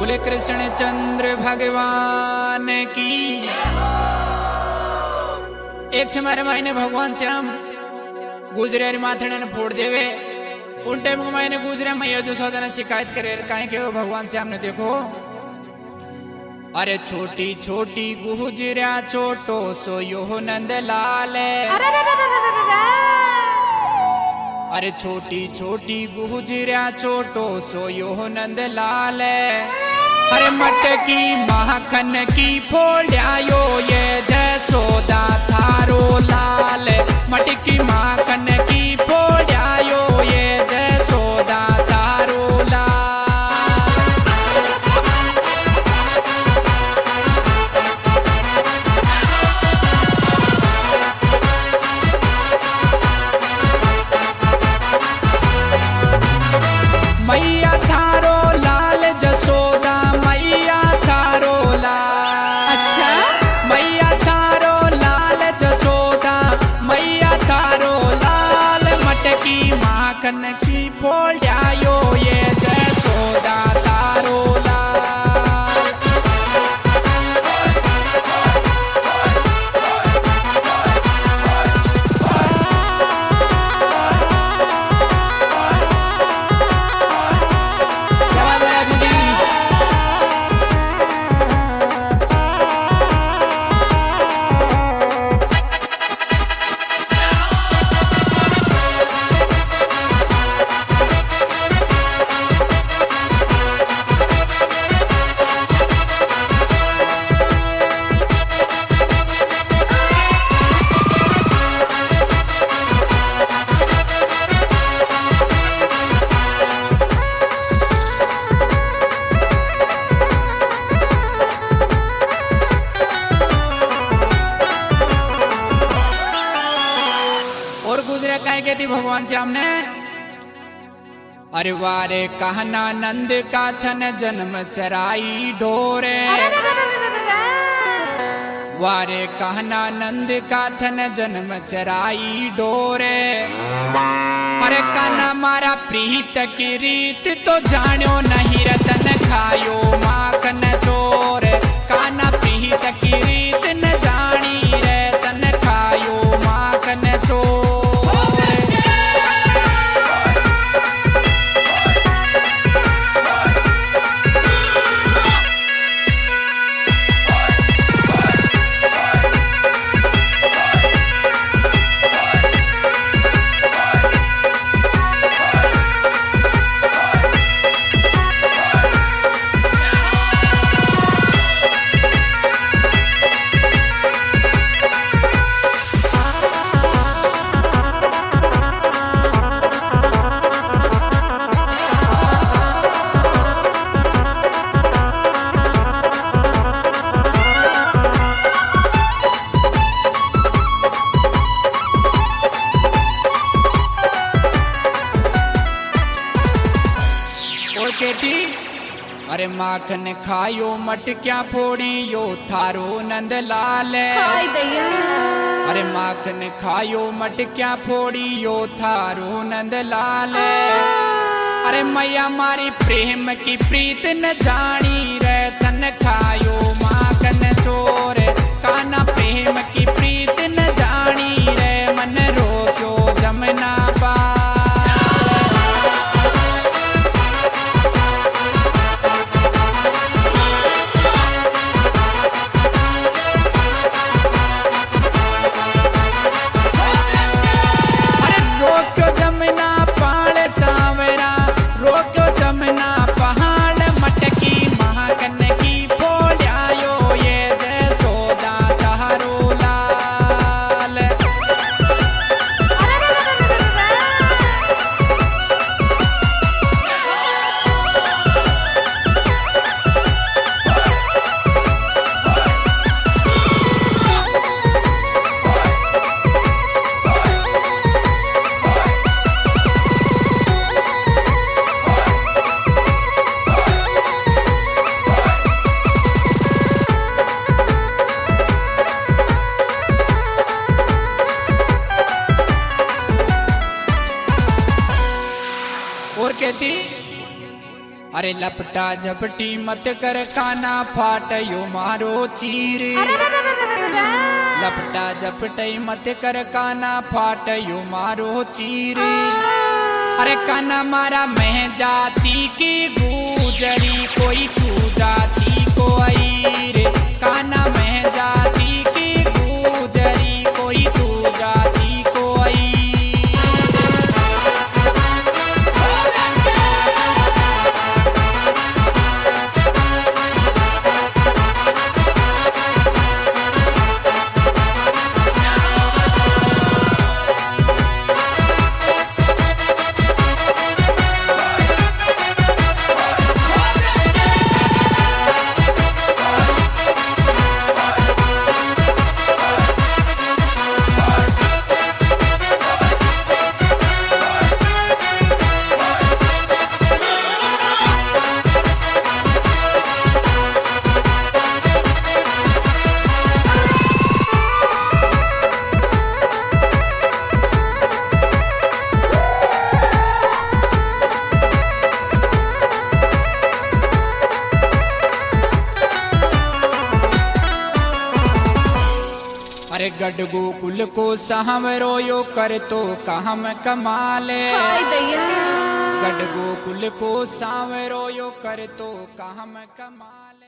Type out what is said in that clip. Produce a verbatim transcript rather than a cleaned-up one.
बोले कृष्ण चंद्र भगवान की। एक समय मायने भगवान श्याम गुजरे माथने फोड़ देवे। उन टाइम को मैंने गुजरे मैया जो सौदा शिकायत करे कहीं के भगवान श्याम ने देखो अरे छोटी छोटी गुजरिया छोटो सो यो नंद लाल। अरे छोटी छोटी गुजरिया छोटो सो यो नंद लाल। अरे मटकी माखन की फोड़ायो ये जसोदा थारो लाल। मटकी माखन की फोड़ायो ये जसोदा थारो लाल। मैया थारो लाल जसोदा मैया थारो लाल। अच्छा मैया थारो लाल जसोदा मैया थारो लाल। मटकी माखन की फोड़ायो ये जसोदा थारो लाल। कहती भगवान श्याम ने अरे वारे कहना नंद का थन जन्म चराई ढोरे। वारे कहना नंद का थन जन्म चराई डोरे। अरे काना मारा प्रीत की रीत तो जानो नहीं रतन खायो माखन चोर। काना प्रीत की रीत न जानी रे तन खायो माखन चोर। अरे माखन खायो मटक्या फोड़ी यो थारो नंद लाल। अरे माखन खायो मटक्या फोड़ी यो थारो नंद लाल। अरे मैया मारी प्रेम की प्रीत न जानी रे तन खायो माखन चोर। काना प्रेम की प्रीत न जानी रे मन रोक्यो जमना पा। अरे लपटा झपटी मत कर खाना फाट यो मारो चीर। लपटा झपटी मत कर खाना फाट यो मारो चीर। अरे काना मारा मैं जाती की गुजरी कोई तू जाती को आई रे। काना मैं जाती की गुजरी कोई तू जाती को आई। अरे गढ़ गोकुल को सहमरो यो कर तो कहम कमाले। गढ़ गोकुल को सांवरो यो कर तो कहम कमाले।